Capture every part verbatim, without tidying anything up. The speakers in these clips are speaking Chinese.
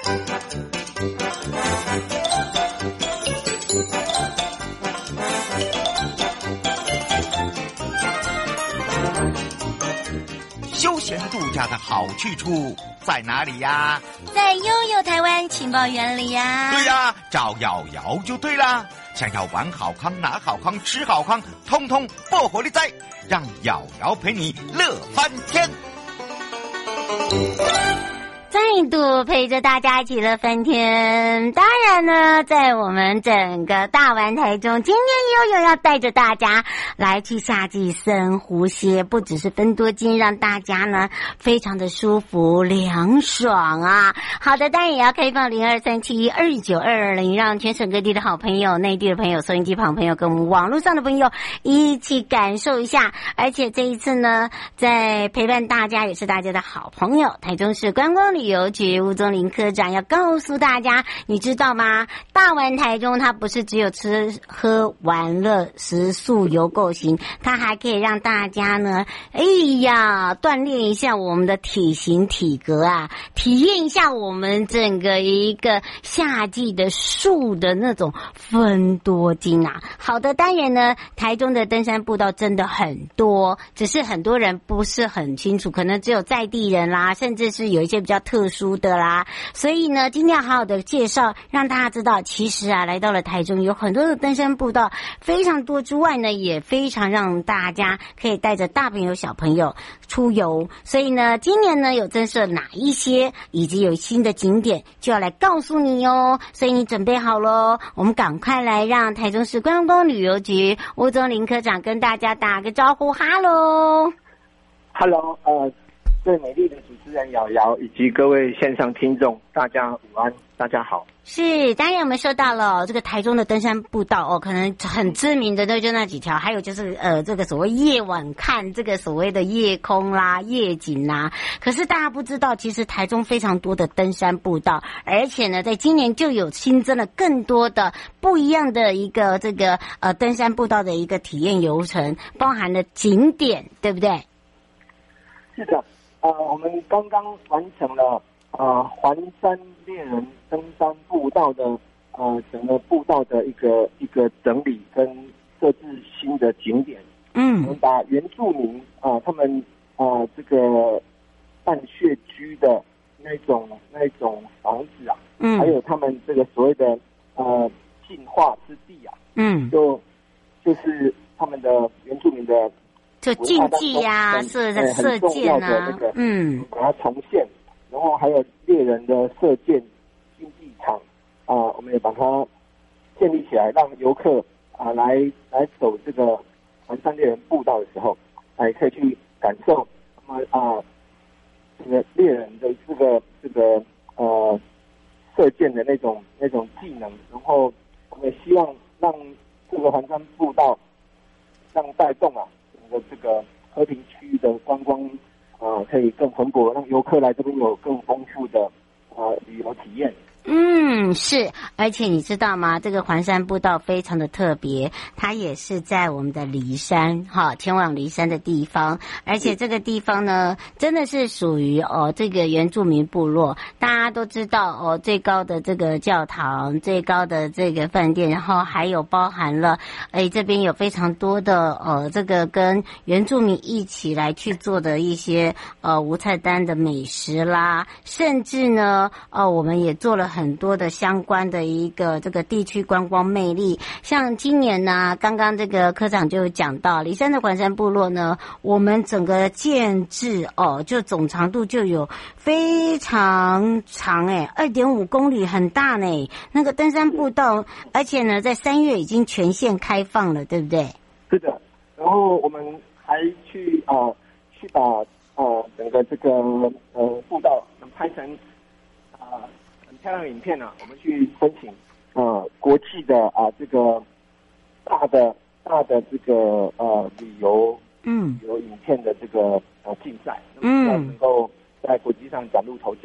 休闲度假的好去处在哪里呀？ 在悠悠台湾情报园里呀。 对呀，找瑶瑶就对啦。想要玩好康、拿好康、吃好康，通通爆火力哉！让瑶瑶陪你乐翻天。 再度陪着大家一起乐翻天。当然呢，在我们整个大玩台中，今天悠悠要带着大家来去夏季深呼吸，不只是分多金，让大家呢非常的舒服凉爽啊。好的，当然也要开放零二三七二九二二零，让全省各地的好朋友、内地的朋友、收音机旁朋友跟我们网络上的朋友一起感受一下。而且这一次呢，在陪伴大家也是大家的好朋友，台中市观光旅游局吴宗林科长要告诉大家，你知道吗？大玩台中它不是只有吃喝玩乐食宿游购行，它还可以让大家呢，哎呀，锻炼一下我们的体型体格啊，体验一下我们整个一个夏季的树的那种分多金啊。好的，当然呢，台中的登山步道真的很多，只是很多人不是很清楚，可能只有在地人啦，甚至是有一些比较特殊的啦，所以呢，今天要好好的介绍，让大家知道，其实啊，来到了台中有很多的登山步道，非常多之外呢，也非常让大家可以带着大朋友小朋友出游。所以呢，今年呢有增设哪一些，以及有新的景点，就要来告诉你哦。所以你准备好咯，我们赶快来让台中市观光旅游局吴宗林科长跟大家打个招呼，哈喽， 哈喽，呃。最美丽的主持人瑶瑶以及各位线上听众，大家午安，大家好。 是，当然我们说到了这个台中的登山步道哦，可能很知名的那就那几条，还有就是呃这个所谓夜晚看这个所谓的夜空啦、夜景啦。可是大家不知道，其实台中非常多的登山步道，而且呢，在今年就有新增了更多的不一样的一个这个呃登山步道的一个体验游程，包含了景点，对不对？ 是的。呃，我们刚刚完成了呃环山猎人登山步道的呃整个步道的一个一个整理跟设置新的景点。嗯，我们把原住民啊、呃、他们啊、呃、这个半穴居的那种那种房子啊，嗯，还有他们这个所谓的呃进化之地啊，嗯，就就是他们的原住民的。 就竞技呀、啊，射的射箭啊， 那个、嗯，把它重现，然后还有猎人的射箭竞技场啊、呃，我们也把它建立起来，让游客啊、呃、来来走这个环山猎人步道的时候，哎、呃，可以去感受那么啊这个猎人的这个这个呃射箭的那种那种技能，然后我们也希望让这个环山步道让带动啊。的这个和平区的观光啊、呃，可以更蓬勃，让游客来这边有更丰富的呃旅游体验。 嗯，是，而且你知道吗？这个环山步道非常的特别，它也是在我们的梨山，哈，前往梨山的地方，而且这个地方呢，真的是属于哦这个原住民部落。大家都知道哦，最高的这个教堂，最高的这个饭店，然后还有包含了，哎，这边有非常多的呃这个跟原住民一起来去做的一些呃无菜单的美食啦，甚至呢，呃，我们也做了很。很多的相关的一个这个地区观光魅力，像今年呢，刚刚这个科长就讲到梨山的环山部落呢，我们整个建制哦，就总长度就有非常长哎，二点五公里，很大呢。那个登山步道，而且呢，在三月已经全线开放了，对不对？ 是的。然后我们还去啊、呃，去把啊、呃、整个这个呃步道拍成啊。呃漂亮影片呢、啊，我们去申请呃国际的啊、呃、这个大的大的这个呃旅游嗯旅游影片的这个呃竞赛，嗯，能够在国际上崭露头角。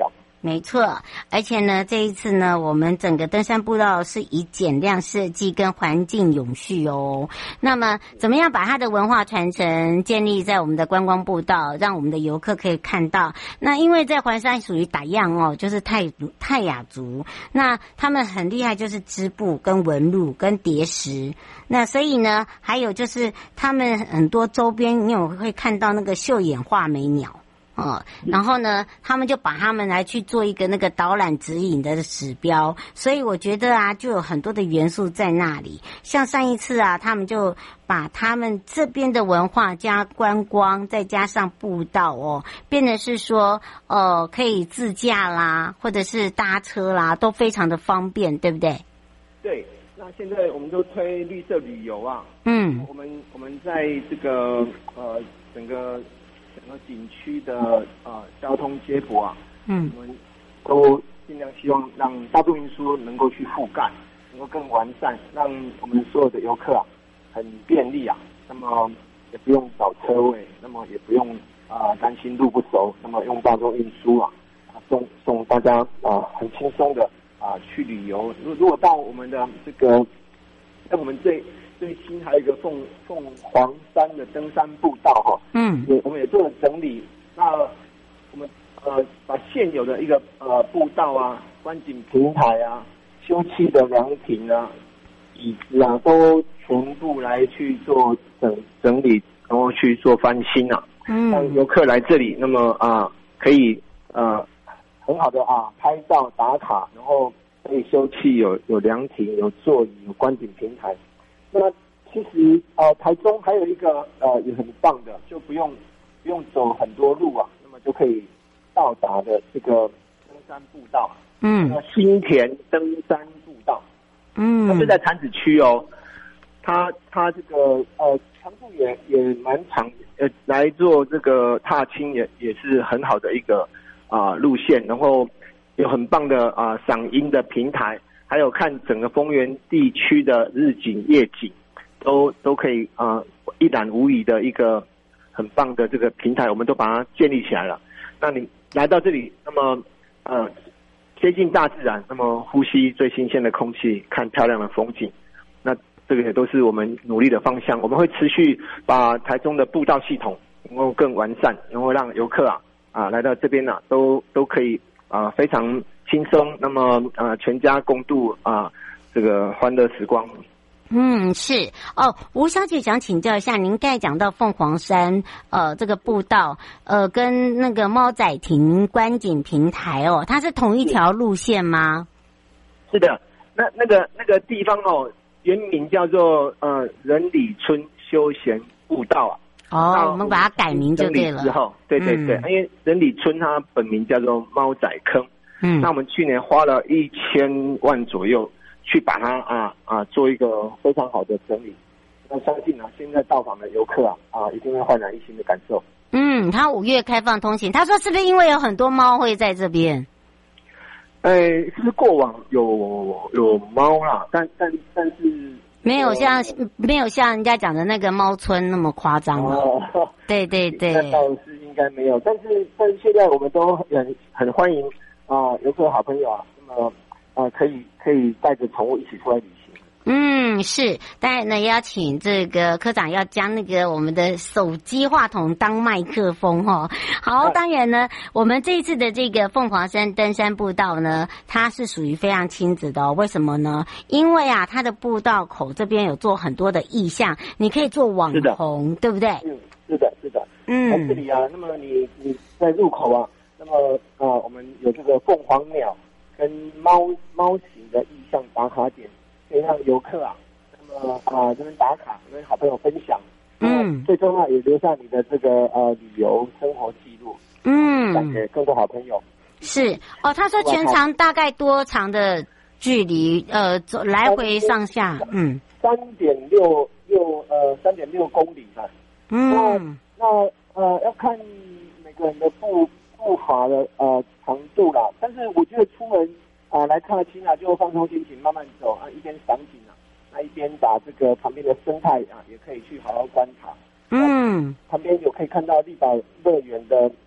没错，而且呢，这一次呢，我们整个登山步道是以减量设计跟环境永续哦。那么，怎么样把它的文化传承建立在我们的观光步道，让我们的游客可以看到？那因为在环山属于打样哦，就是泰泰雅族，那他们很厉害，就是织布跟纹路跟叠石。那所以呢，还有就是他们很多周边，你有会看到那个秀眼画眉鸟。哦，然后呢，他们就把他们来去做一个那个导览指引的指标，所以我觉得啊，就有很多的元素在那里。像上一次啊，他们就把他们这边的文化加观光，再加上步道哦，变得是说，呃，可以自驾啦，或者是搭车啦，都非常的方便，对不对？ 对，那现在我们都推绿色旅游啊， 嗯， 我们我们在这个呃整个。整个景区的呃交通接驳啊，嗯，我们都尽量希望让大众运输能够去覆盖，能够更完善，让我们所有的游客啊很便利啊，那么也不用找车位，那么也不用啊、呃、担心路不熟，那么用大众运输啊送送大家啊、呃、很轻松的啊、呃、去旅游。如如果到我们的这个，在我们最最新还有一个凤凤凰山的登山步道哈，嗯，也我们也做了整理。那我们呃把现有的一个呃步道啊、观景平台啊、休憩的凉亭啊、椅子啊，都全部来去做整整理，然后去做翻新啊，嗯，让游客来这里，那么啊可以呃很好的啊拍照打卡，然后可以休憩，有有凉亭、有座椅、有观景平台。那其实呃，台中还有一个呃也很棒的，就不用不用走很多路啊，那么就可以到达的这个登山步道，嗯，新田登山步道，嗯，它是在潭子区哦，它它这个呃长度也也蛮长，呃来做这个踏青也也是很好的一个啊、呃、路线，然后有很棒的啊、呃、赏樱的平台。还有看整个丰原地区的日景夜景，都都可以啊、呃、一览无遗的一个很棒的这个平台，我们都把它建立起来了。那你来到这里，那么呃接近大自然，那么呼吸最新鲜的空气，看漂亮的风景，那这个也都是我们努力的方向。我们会持续把台中的步道系统能够更完善，然后让游客啊啊来到这边呢、啊，都都可以啊非常轻松，那么呃全家共度啊这个欢乐时光。 嗯，是哦，吴小姐想请教一下，您刚才讲到凤凰山呃这个步道呃跟那个猫仔亭观景平台哦，它是同一条路线吗？ 是的，那那个那个地方哦，原名叫做呃仁里村休闲步道啊。 哦，我们把它改名就对了。 之后，对对对，嗯、因为仁里村它本名叫做猫仔坑。嗯，那我们去年花了一千万左右去把它啊啊做一个非常好的整理。那相信啊，现在到访的游客啊啊一定会焕然一新的感受。 嗯，他五月开放通行，他说是不是因为有很多猫会在这边？ 呃，其实过往有有猫啦，但但但是没有像、呃、没有像人家讲的那个猫村那么夸张了。哦，对对对， 那倒是应该没有，但是但是现在我们都很很欢迎啊游客好朋友啊，那么啊可以可以带着宠物一起出来旅行。 嗯，是，当然呢，也要请这个科长要将那个我们的手机话筒当麦克风哈、哦。好，当然呢，我们这一次的这个凤凰山登山步道呢，它是属于非常亲子的哦。为什么呢？因为啊，它的步道口这边有做很多的意象，你可以做网红，对不对？ 嗯，是的，是的。嗯，在这里啊，那么你你在入口啊，那么啊，我们有这个凤凰鸟跟猫猫型的意象打卡点。可以让游客啊，那么啊这边打卡，跟好朋友分享，嗯，最重要也留下你的这个呃旅游生活记录，嗯，带给更多好朋友。 是哦，他说全长大概多长的距离？呃，走来回上下，嗯， 三点六六呃三点六公里吧。嗯，那那呃要看每个人的步步伐的呃长度啦，但是我觉得出门。啊，来踏青啊，就放松心情，慢慢走啊，一边赏景啊，那一边把这个旁边的生态啊，也可以去好好观察。嗯，旁边有可以看到力宝乐园的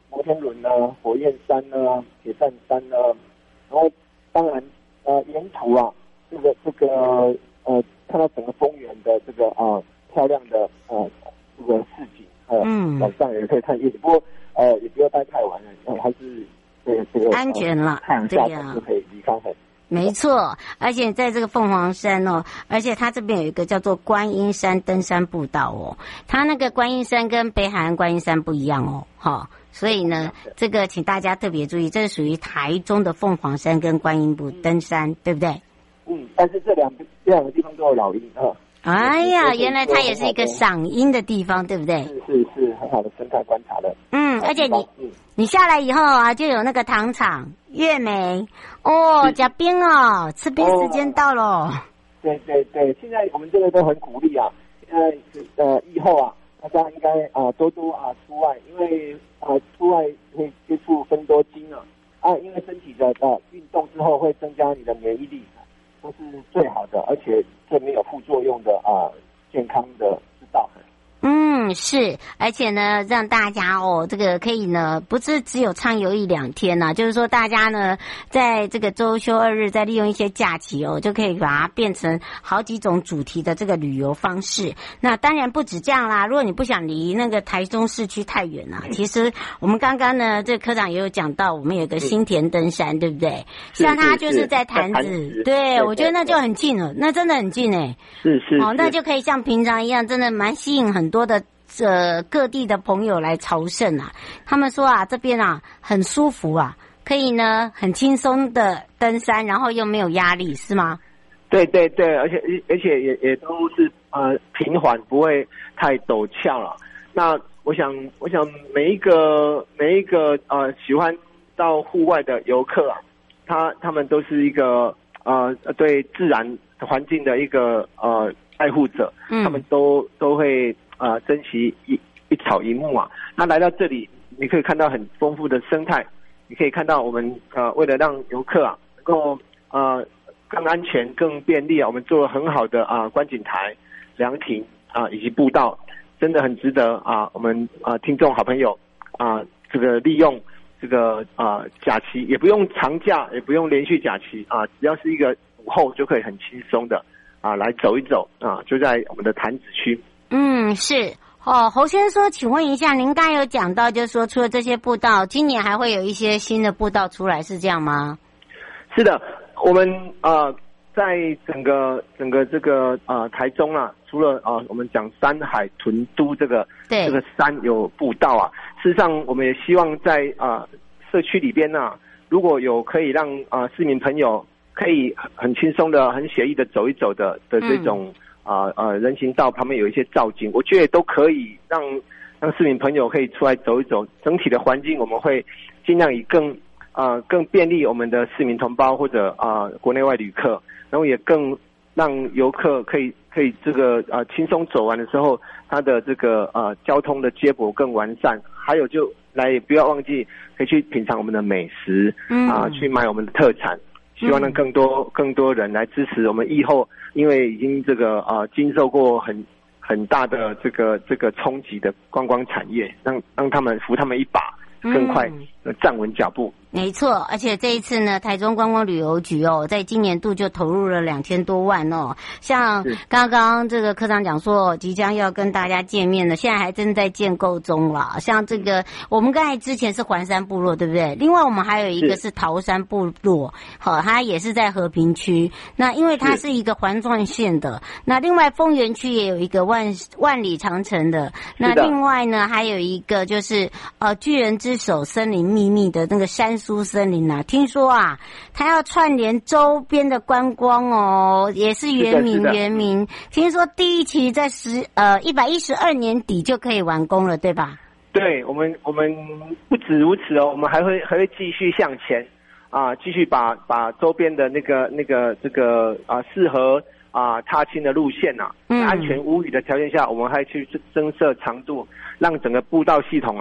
摩天轮啊、火焰山啊、铁扇山啊，然后当然呃沿途啊，这个这个呃看到整个丰原的这个啊、呃、漂亮的呃这个市景，呃嗯，晚上也可以看夜景，不过呃也不要待太晚了，呃、还是这个这个安全了， 太阳下山就可以离开很。 没错，而且在这个凤凰山哦，而且它这边有一个叫做观音山登山步道哦，它那个观音山跟北海岸观音山不一样哦，哈，所以呢，这个请大家特别注意，这是属于台中的凤凰山跟观音步登山，对不对？ 嗯，但是这两这两个地方都有老鹰啊。 哎呀，原来它也是一个赏鹰的地方，对不对？ 是是是，很好的生态观察的。 嗯，而且你你下来以后啊，就有那个糖厂、月梅哦，加冰哦，吃冰时间到了。哦、 对对对，现在我们这个都很鼓励啊，呃呃，以后啊，大家应该啊、呃、多多啊出外，因为啊、呃、出外会接触芬多精啊啊，因为身体的呃运动之后会增加你的免疫力。都是最好的，而且最没有副作用的啊、呃，健康的之道。 嗯，是，而且呢，让大家哦，这个可以呢，不是只有畅游一两天呐、啊，就是说大家呢，在这个周休二日，再利用一些假期哦，就可以把它变成好几种主题的这个旅游方式。那当然不止这样啦，如果你不想离那个台中市区太远啦、啊，其实我们刚刚呢，这科长也有讲到，我们有个新田登山，对不对？像它就是在潭子，对，我觉得那就很近了，那真的很近哎、欸。 是是。 哦，那就可以像平常一样，真的蛮吸引很多的呃各地的朋友来朝圣啊。他们说啊，这边啊很舒服啊，可以呢很轻松的登山，然后又没有压力，是吗？ 对对对，而且而且也也都是呃平缓，不会太陡峭了。那我想我想每一个每一个呃喜欢到户外的游客啊，他他们都是一个呃对自然环境的一个呃爱护者，嗯、他们都都会呃珍惜一一草一木啊。那来到这里，你可以看到很丰富的生态，你可以看到我们呃为了让游客啊能够呃更安全、更便利啊，我们做了很好的啊、呃、观景台、凉亭啊、呃、以及步道，真的很值得啊我们啊、呃、听众好朋友啊、呃、这个利用这个啊、呃、假期，也不用长假，也不用连续假期啊、呃，只要是一个午后就可以很轻松的啊来走一走啊，就在我们的潭子区。 嗯，是。哦，侯先生说，请问一下，您刚才有讲到，就是说除了这些步道，今年还会有一些新的步道出来，是这样吗？ 是的，我们呃在整个整个这个呃台中啊，除了啊、呃、我们讲山海屯都这个这个山有步道啊，事实上我们也希望在啊、呃、社区里边呢、啊，如果有可以让啊、呃、市民朋友可以很轻松的、很写意的走一走的的这种。嗯啊呃人行道旁边有一些造景，我觉得都可以让让市民朋友可以出来走一走。整体的环境我们会尽量以更啊、呃、更便利我们的市民同胞或者啊、呃、国内外旅客，然后也更让游客可以可以这个啊、呃、轻松走完的时候，它的这个呃交通的接驳更完善。还有就来也不要忘记可以去品尝我们的美食，嗯啊、呃、去买我们的特产。希望让更多更多人来支持我们疫后，因为已经这个呃经受过很很大的这个这个冲击的观光产业，让让他们扶他们一把，更快站稳脚步。 没错，而且这一次呢，台中观光旅游局哦，在今年度就投入了两千多万哦。像刚刚这个科长讲说，即将要跟大家见面了，现在还正在建构中了。像这个，我们刚才之前是环山部落，对不对？另外我们还有一个是桃山部落，好，它也是在和平区。那因为它是一个环状线的，那另外丰原区也有一个万万里长城的。那另外呢，还有一个就是呃巨人之手森林秘密的那个山苏森林啊，听说啊，它要串联周边的观光哦，也是原名原名。听说第一期在十呃一百一十二年底就可以完工了，对吧？ 对，我们我们不止如此哦，我们还会还会继续向前啊，继续把把周边的那个那个这个啊适合啊踏青的路线啊，嗯、安全无虞的条件下，我们还去增设长度，让整个步道系统啊。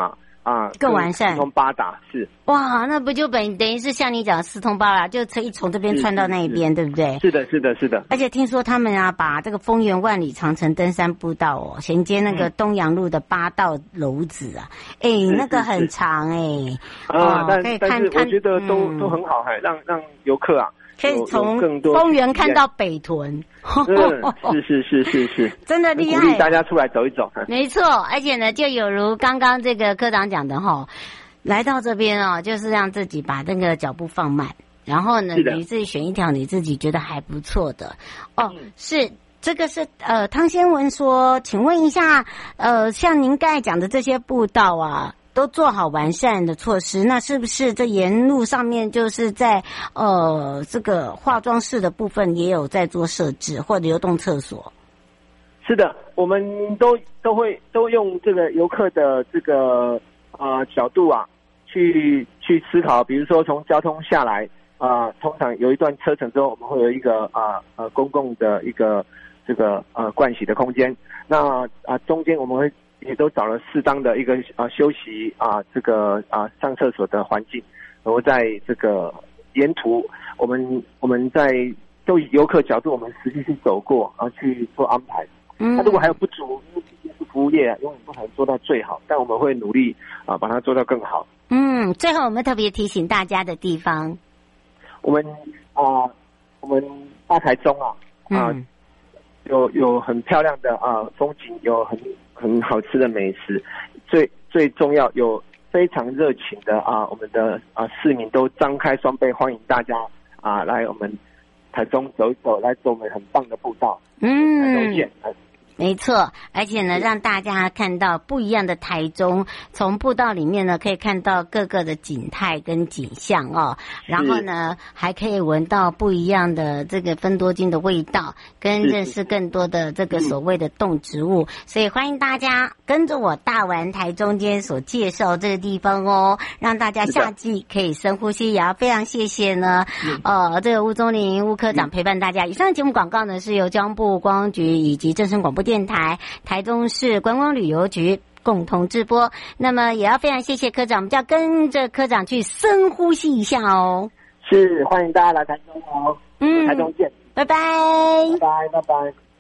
啊更完善， 四通八达是。 哇，那不就等等于是像你讲四通八达，就可以从这边穿到那一边，对不对？ 是的，是的，是的。 而且听说他们啊，把这个丰原万里长城登山步道哦，衔接那个东阳路的八道楼子啊，哎、嗯，那个很长哎、欸， 啊， 哦、 但可以看但是我觉得都、 嗯、 都很好，还让让游客啊。 可以从丰原看到北屯， 是是是是是， 真的厉害， 鼓励大家出来走一走。 没错，而且呢，就有如刚刚这个科长讲的哈，来到这边哦，就是让自己把那个脚步放慢，然后呢，你自己选一条你自己觉得还不错的哦，嗯、是。这个是呃，汤先文说，请问一下，呃，像您刚才讲的这些步道啊，都做好完善的措施，那是不是这沿路上面就是在呃这个化妆室的部分也有在做设置，或者流动厕所？ 是的，我们都都会都用这个游客的这个呃角度啊，去去思考，比如说从交通下来啊、呃，通常有一段车程之后，我们会有一个啊 呃, 呃公共的一个这个呃盥洗的空间，那啊、呃、中间我们会也都找了适当的一个啊、呃、休息啊、呃、这个啊、呃、上厕所的环境，然后在这个沿途我们我们在就以游客角度，我们实际去走过，然后去做安排。嗯，那如果还有不足，因为毕竟是服务业，永远不可能做到最好，但我们会努力啊、呃、把它做到更好。 嗯，最后我们特别提醒大家的地方， 我们啊、呃、我们大台中啊啊。呃嗯有有很漂亮的啊、呃、风景，有很很好吃的美食，最最重要有非常热情的啊、呃、我们的啊、呃、市民都张开双臂欢迎大家啊、呃、来我们台中走一走，来走我们很棒的步道。嗯，台中见。 没错，而且呢，让大家看到不一样的台中，从步道里面呢，可以看到各个的景态跟景象哦。然后呢，还可以闻到不一样的这个芬多精的味道，跟认识更多的这个所谓的动植物。所以欢迎大家跟着我大玩台中间所介绍这个地方哦，让大家夏季可以深呼吸。也要非常谢谢呢，呃，这个吴宗麟吴科长陪伴大家。以上的节目广告呢，是由交通部观光局以及正声广播电台、台中市观光旅游局共同直播。那么也要非常谢谢科长，我们就要跟着科长去深呼吸一下哦。 是，欢迎大家来台中哦。嗯，台中见， 拜拜， 拜拜，拜拜。